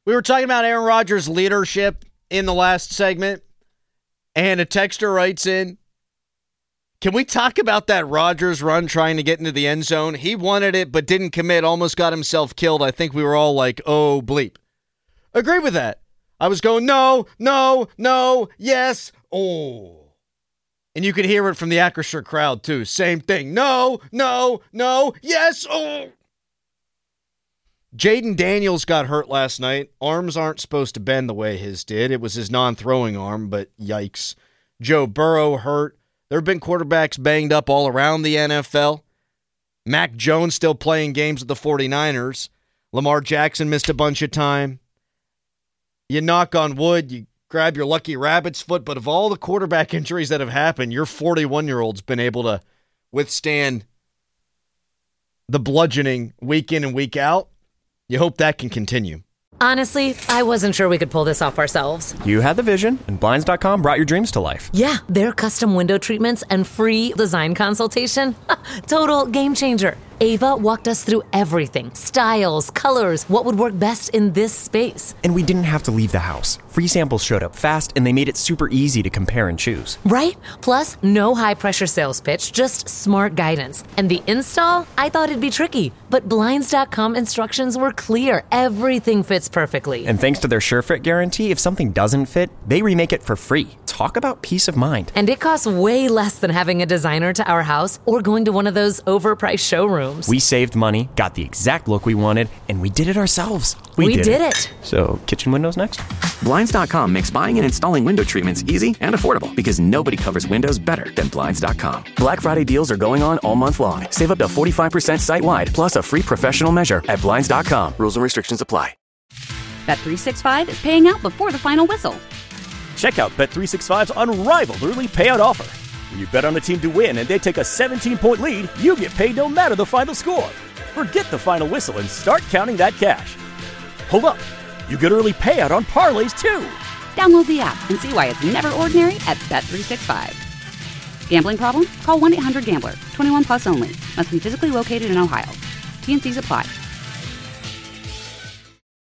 We were talking about Aaron Rodgers' leadership in the last segment, and a texter writes in, can we talk about that Rodgers run trying to get into the end zone? He wanted it but didn't commit, almost got himself killed. I think we were all like, oh, bleep. Agree with that. I was going, no, yes, oh. And you could hear it from the Acrisure crowd, too. Same thing. No, yes, oh. Jaden Daniels got hurt last night. Arms aren't supposed to bend the way his did. It was his non-throwing arm, but yikes. Joe Burrow hurt. There have been quarterbacks banged up all around the NFL. Mac Jones still playing games with the 49ers. Lamar Jackson missed a bunch of time. You knock on wood, you grab your lucky rabbit's foot, but of all the quarterback injuries that have happened, your 41-year-old's been able to withstand the bludgeoning week in and week out. You hope that can continue. Honestly, I wasn't sure we could pull this off ourselves. You had the vision, and Blinds.com brought your dreams to life. Yeah, their custom window treatments and free design consultation. Total game changer. Ava walked us through everything. Styles, colors, what would work best in this space. And we didn't have to leave the house. Free samples showed up fast, and they made it super easy to compare and choose. Right? Plus, no high-pressure sales pitch, just smart guidance. And the install? I thought it'd be tricky, but Blinds.com instructions were clear. Everything fits perfectly. And thanks to their SureFit guarantee, if something doesn't fit, they remake it for free. Talk about peace of mind. And it costs way less than having a designer to our house or going to one of those overpriced showrooms. We saved money, got the exact look we wanted, and we did it ourselves. We did it. So, kitchen windows next? Blinds.com makes buying and installing window treatments easy and affordable because nobody covers windows better than Blinds.com. Black Friday deals are going on all month long. Save up to 45% site-wide, plus a free professional measure at Blinds.com. Rules and restrictions apply. Bet365 is paying out before the final whistle. Check out Bet365's unrivaled early payout offer. When you bet on a team to win and they take a 17-point lead, you get paid no matter the final score. Forget the final whistle and start counting that cash. Hold up. You get early payout on parlays, too. Download the app and see why it's never ordinary at Bet365. Gambling problem? Call 1-800-GAMBLER. 21 plus only. Must be physically located in Ohio. T&Cs apply.